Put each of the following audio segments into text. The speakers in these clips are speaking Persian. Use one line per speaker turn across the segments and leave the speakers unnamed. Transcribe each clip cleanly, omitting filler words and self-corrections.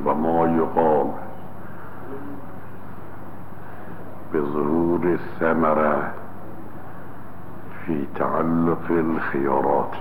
و ما یقال به ظهور ثمره فی تعلق الخیارات.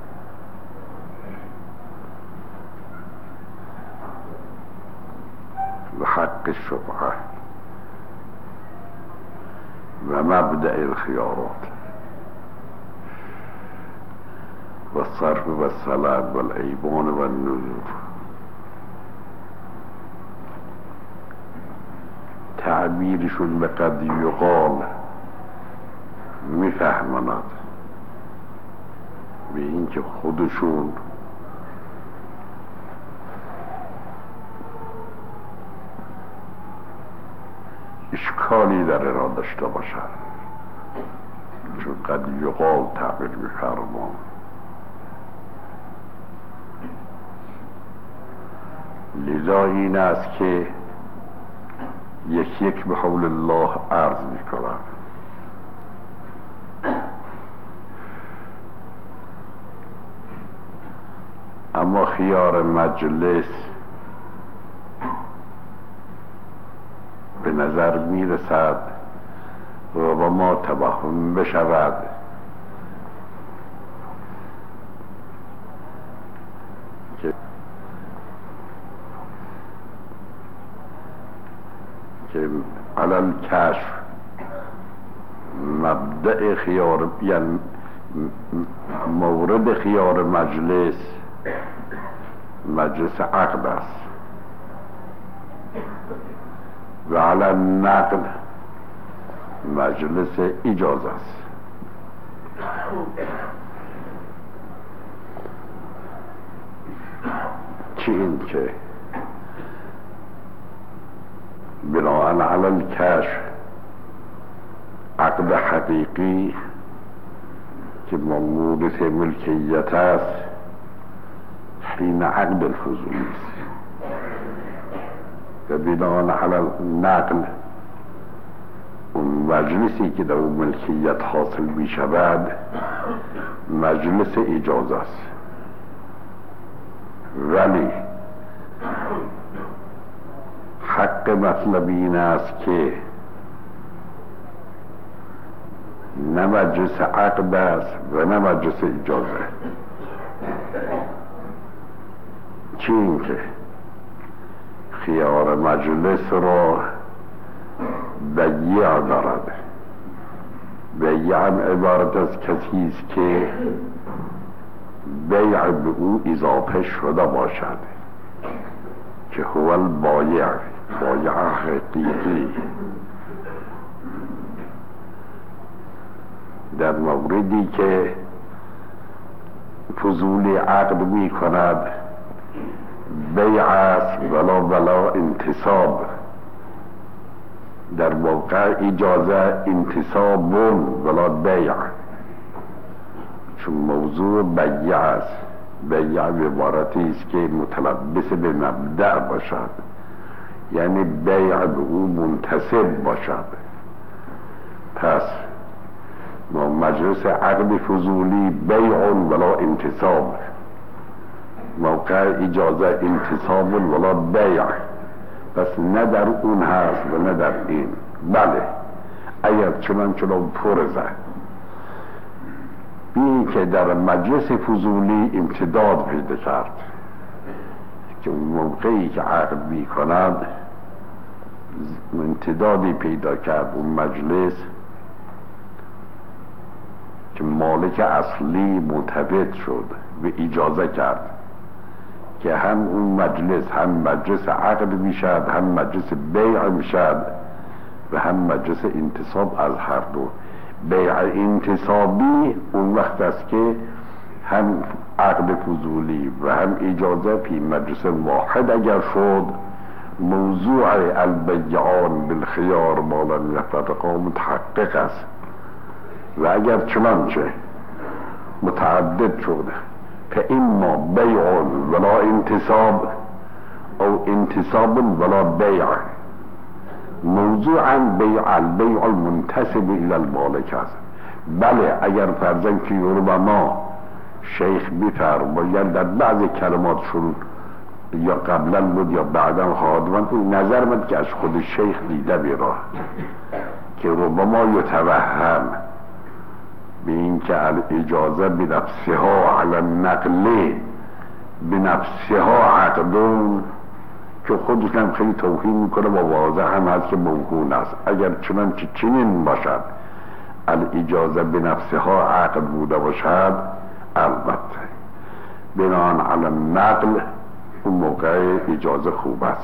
و حق الشفعه و مبدأ الخیارات و صرف و سلب و الایمان و النذور. تعبیرشون به قد یقال میفهماند به این که خودشون اشکالی در را داشته باشند، چون قد یقال تعبیر میفرمان. لذا این است که یک به حول الله عرض میکنم. اما خیار مجلس به نظر میرسد و با ما توهم بشود که علل کشف مبدأ خیار، یعنی مورد خیار مجلس عقد است و علل نقل مجلس اجازه است. چی این که بناء علی الکشف عقد حقیقی که مورد ملکیت است حین عقد الفضولی است و بناء علی نقل اون مجلسی که در اون ملکیت حاصل می شود مجلس اجازه است. ولی حق مطلب این است که نه مجلس عقد است و نه مجلس اجازه. چی این که خیار مجلس را بیع دارد. بیع هم عبارت از کسی است که بیع به او اضافه شده باشد که هو البایع، بایع حقیقی. در موردی که فضولی عقد می کند بیع است ولا انتصاب. در موقع اجازه انتصاب ولا بیع، چون موضوع بیع است. بیع عبارتی است که متلبس به مبدأ باشد، یعنی بیع به او منتسب باشد. پس ما مجلس عقد فضولی بیع ولا انتصاب، موقع اجازه انتصاب ولا بیع. پس نه در اون هست و نه در این. بله اگر چنان فرضه بی که در مجلس فضولی امتداد پیدا کرد که اون موقعی که عقد می کند امتدادی پیدا کرد اون مجلس که مالک اصلی متفید شد و اجازه کرد که هم اون مجلس هم مجلس عقد میشد، هم مجلس بیع میشد و هم مجلس انتصاب. از هر دو بیع انتصابی اون وقت است که هم عقد فضولی و هم اجازه فی مجلس واحد اگر شد موضوع البیعان بالخیار ما لم یفترقا متحقق است. و اگر چنانچه متعدد شد فاما بیع ولا انتصاب او انتصاب ولا بیع، موضوعا البیع المنتسب الى المالک است. بله اگر فرضاً که ما شیخ بفرماید در بعض کلماتشون یا قبلا بود یا بعدا خواهد بود. نظر من که از خود شیخ دیده بیراه که ربما یتوهم به این که الاجازه بنفسها علی النقل بنفسها عقدون، که خودش هم خیلی توهین میکنه و واضح هم هست که موهون است. اگر چنانچه چنین باشد الاجازه بنفسها عقد بوده باشد، البته بنان علی النقل اون موقع اجازه خوب است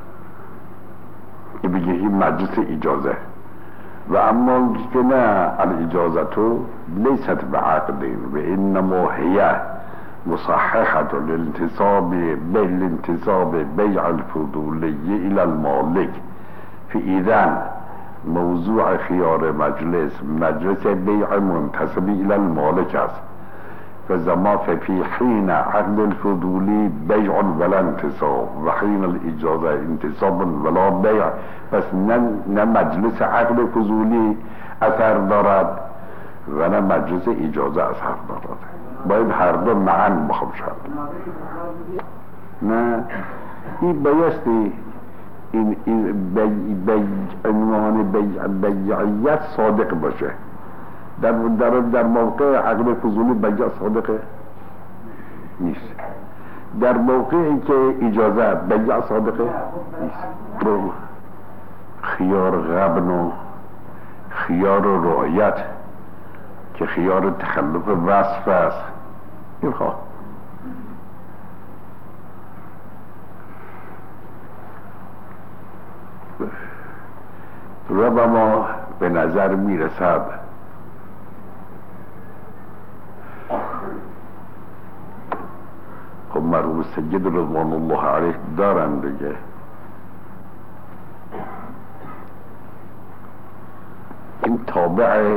که بگه این مجلس اجازه. و اما که نه، الاجازه لیست بعقدین و انما هی مصححة للانتصاب بیع الفضولی الى المالک. فاذا موضوع خیار مجلس بیع منتسبی الى المالک است. فزما فی حین عقد الفضولی بیع ولا انتصاب و حین الاجازه انتصاب ولا بیع. پس نه مجلس عقد فضولی اثر دارد و نه مجلس اجازه اثر دارد، باید هر دو معاً باشد. نه این بایستی این عنوان بیعیت صادق باشه. در موقع عقد فضولی بیع صادقه نیست، در موقعی که اجازه بیع صادقه نیست. خیار غبن و خیار رعایت که خیار تخلف وصف است، این خواه ربما به نظر میرسد خب مرحوم سید رضوان الله علیه دارن دیگه، این تابع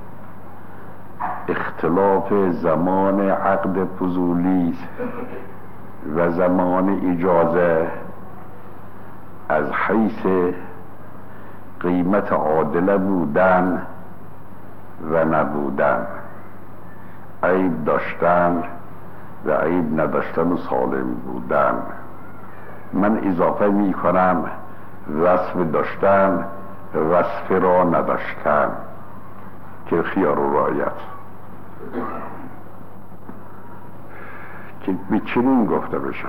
اختلاف زمان عقد فضولی و زمان اجازه از حیث قیمت عادله بودن و نبودن، عیب داشتن و عیب نداشتن و سالم بودن. من اضافه می کنم وصف داشتن وصف را نداشتن که خیار و رعایت، که به چنین گفته بشد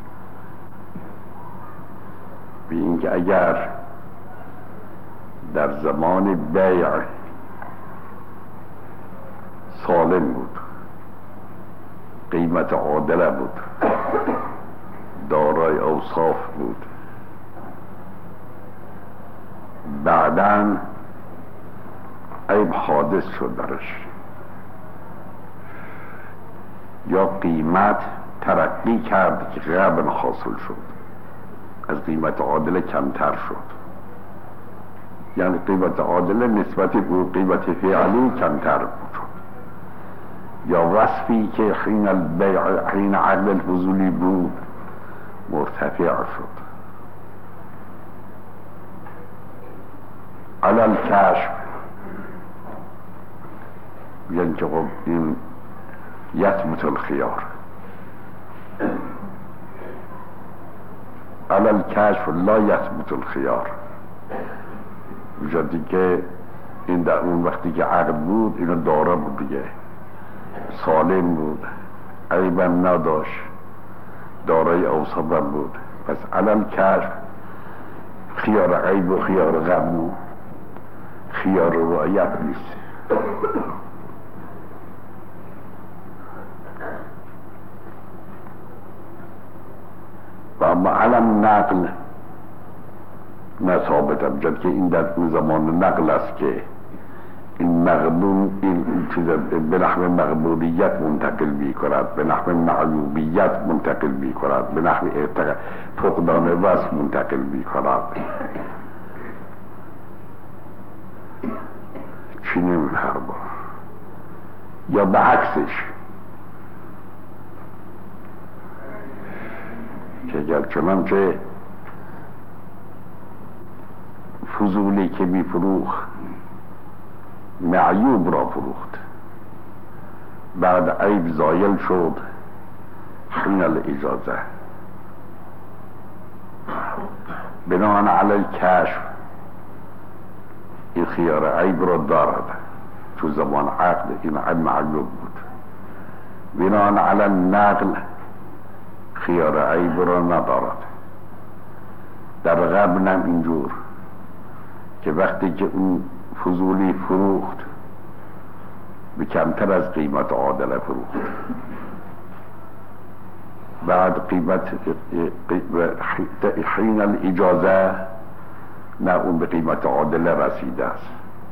به اینکه اگر در زمان بیع سالم بود، قیمت عادله بود، دارای اوصاف بود، بعداً عیب حادث شد درش، یا قیمت ترقی کرد که غبن حاصل شد، از قیمت عادله کمتر شد، یعنی قیمت عادله نسبت به قیمت فعلی کمتر شد، یا وصفی که حین البیع حین عقد الفضولی بود مرتفع شد. علی الکشف یعنی که خب این یثبت الخیار، علی الکشف لا یثبت الخیار. وجودی که این در اون وقتی که عقد بود اینو داره بود دیگه، سالم بود، عیبم نداشت، دارای اوصافم بود، پس علی الکشف خیار عیب و خیار غم و خیار رعایت نیست. و اما علم نقل نه ثابتم، جد که این در اون زمان نقل است که این مغبون این چیز به نحو مغبوریت منتقل می کند، به نحو معیوبیت منتقل می کند، به نحو فقدان وصف منتقل می کند. چنین هر بار یا به عکسش که اگر چنانچه فضولی که می فروخت معیوب را فروخت، بعد عیب زایل شد حین الاجازه، بناء علی کشف این خیار عیب را دارد، تو زمان عقد این عیب معلوم بود. بناء علی نقل خیار عیب را ندارد. در قبل هم اینجور که وقتی که اون فضولی فروخت به کمتر از قیمت عادله فروخت، بعد قیمت حین الاجازه نه اون به قیمت عادله رسیده است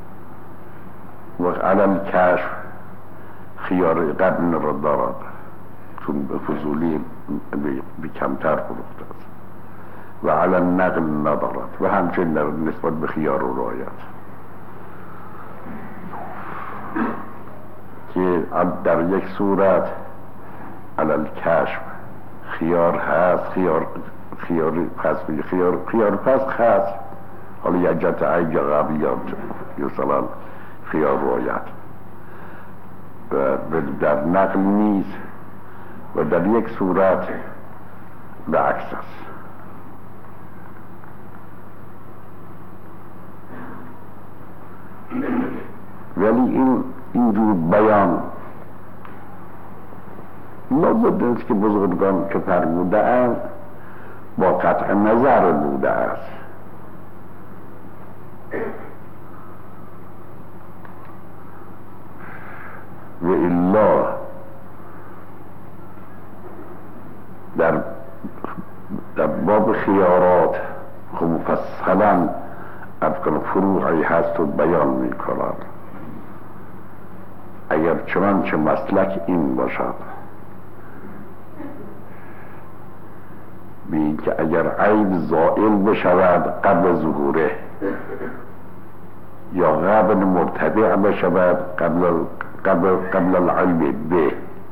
و علل کشف خیار قبل را دارد چون به فضولی به کمتر فروخته است و علل نقل ندارد و همچنین نسبت به خیار و رایت که در یک صورت علل کشف خیار هست، خیار پس هست، حالا یک جت عیب یا غبیات یا مثلا خیار رایت و در نقل نیست و در یک صورت به عکس است. ولی اینجور بیان لابد است که بزرگان که فرموده اند با قطع نظر بوده است. و الا در باب خیارات خب مفصلا افکار فروعی هست و بیان می کنند. اگر چنانچه مسلک این باشد بین که اگر عیب زائل بشود قبل ظهوره یا قبل مرتفع بشود قبل العیب به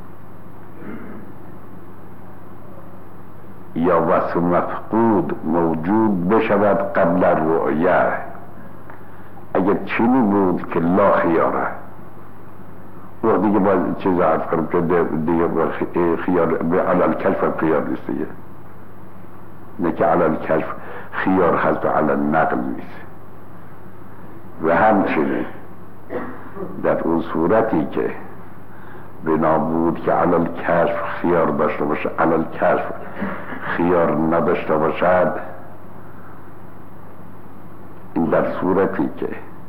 یا وصف مفقود موجود بشود قبل الرؤیه، اگر چینی بود که لا خیاره و دیگه باید چیز عرض کنم که دیگه خیار به علل کشف خیار نیست دیگه، نه که علل کشف خیار هست و علل نقل نیست. و همچنین در اون صورتی که بنا بود که علل کشف خیار داشته باشه علل کشف خیار نداشته باشد، این در صورتی که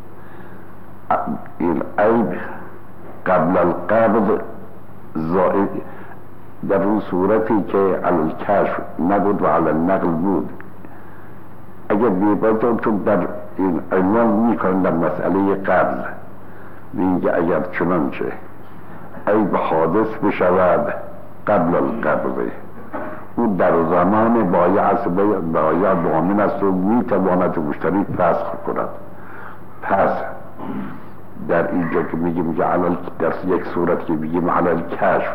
این عیب قبل القبض زائد، در اون صورتی که علل کشف نبود و علل نقل بود، اگر بیبایتون چون در این عنوان میکنن در مسئله قبض اینکه اگر چنانچه عیب حادث بشود قبل القبض او در زمان بایع ضامن است و میتواند مشتری فسخ کند. پس در اینجا که میگیم که در یک صورت که میگیم علل کشف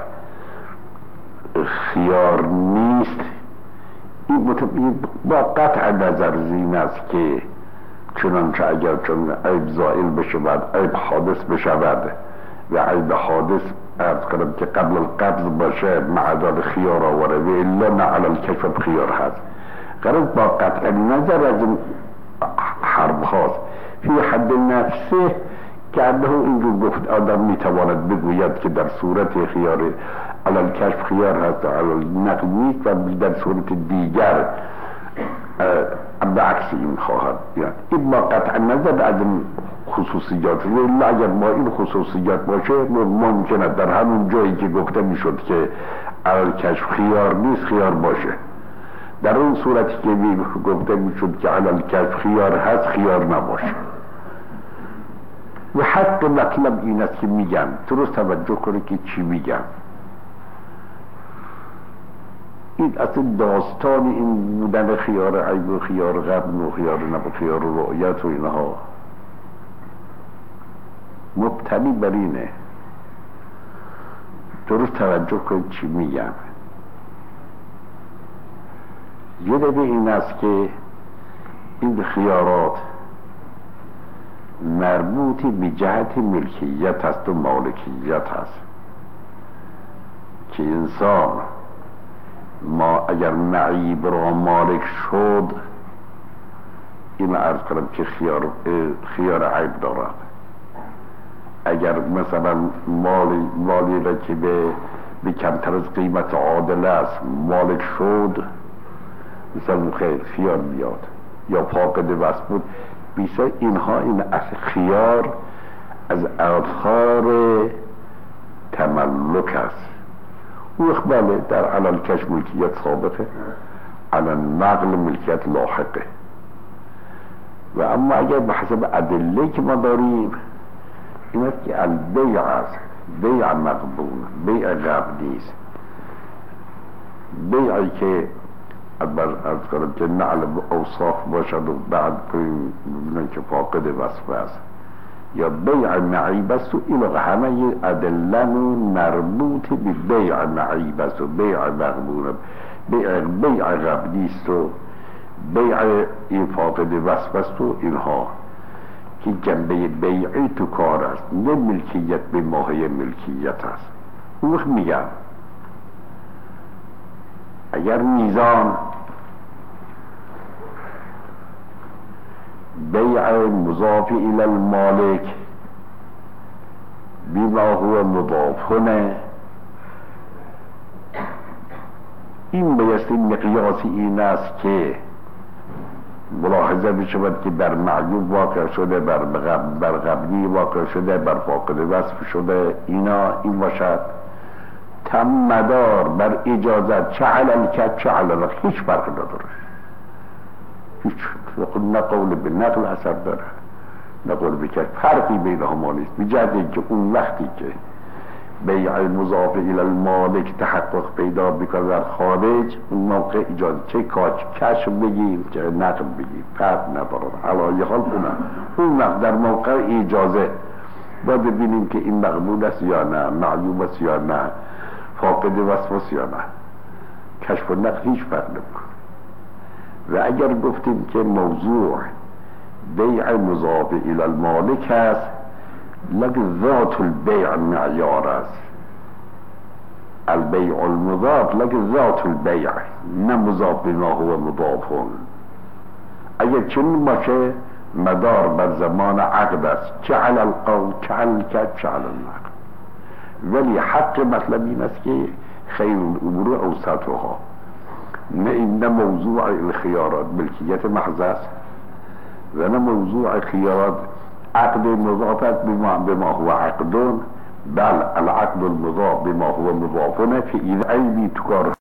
خیار نیست، این با قطع نظر زین است که چنانچه اگر چون عیب زائل بشود عیب حادث بشود و عیب حادث عرض کنم که قبل القبض باشه معداد خیار آوره و الا نه علل کشف خیار هست. غرض با قطع نظر از این حرب هاست فی حد نفسه که انه اینجور گفت آدم میتواند بگوید که در صورت خیار علل کشف خیار هست و علل نقل نیست و در صورت دیگر به عکس این خواهد. این با قطع نظر از این خصوصیات و اگر با این خصوصیات باشه ممکنه در همون جایی که گفته میشد که علل کشف خیار نیست خیار باشه، در اون صورتی که گفته میشد که علل کشف خیار هست خیار نباشه. و حق مطلب این است که میگم درست توجه کنه که چی میگم. این اصلا داستان این بودن خیار عیب و خیار غبن و خیار نب و خیار رؤیت و اینها مبتنی بر اینه. درست توجه کنید چی میگم. یه دفعه این است که این خیارات مربوطی به جهت ملکیت است و مالکیت است که انسان ما اگر معیب را مالک شد این عرض کنم که خیار عیب دارد. اگر مثلا مالی را که به کمتر از قیمت عادل است مالک شد، مثلا خیار بیاد یا فاقد وصف بود، بیشتر اینها این خیار از آثار تملک است. او بله در علل کش ملکیت ثابته، علل نقل ملکیت لاحقه. و اما اگر به حسب ادله که ما داریم این است که البیع است، بیع مقبول، بیع قبلی است. بیعی که از کنم که نعل اوصاف باشد و بعد ببینن که فاقد وصف است، یا بیع معیب است، و این همه ادله مربوط به بیع معیب است و بیع مقبول، بیع قبلی است و بیع این فاقد وصف است و اینها که جنبه بیعی تو کار است، نه ملکیت به ماهی ملکیت است. اون وقت میگم اگر میزان بیع مضاف الى المالک بما هو مضافونه، این بایستی مقیاس این است که ملاحظه بشود که بر معیوب واقع شده، بر قبلی واقع شده، بر فاقد وصف شده، این باشد. تم مدار بر اجازت، چه علل کرد چه علل، هیچ فرق نداره، هیچ. نه قول به نقل اثر داره نه قول به کرد، فرقی بین هما نیست. بجهده که اون وقتی که بیع مضاف الى المالک تحقق پیدا بکنه در خارج، اون موقع اجازه چه کش بگیم چه نقل بگیم فرق نداره. علایه حال اون وقت در موقع اجازه باید ببینیم که این مقبول است یا نه، معیوب است یا نه، فاقد وصف است یا نه. کشف و نقل هیچ فرق نمیکنه. و اگر گفتیم که موضوع بیع مضاف الى المالک است، لکن ذات البیع معیار است. البیع المضاف لکن ذات البیع، نه مضاف بما هو مضافون. اگر چنین باشه مدار بر زمان عقد است، چه علی القول چه علی الکد چه علی النقل. ولی حق مطلب این است که خیر الامور اوسطها، نه موضوع الخیارات ملکیت محض است و نه موضوع خیارات عقد مضاف بما هو عقدون، بل العقد المضاف بما هو مضافونه، که این عیبی تو کار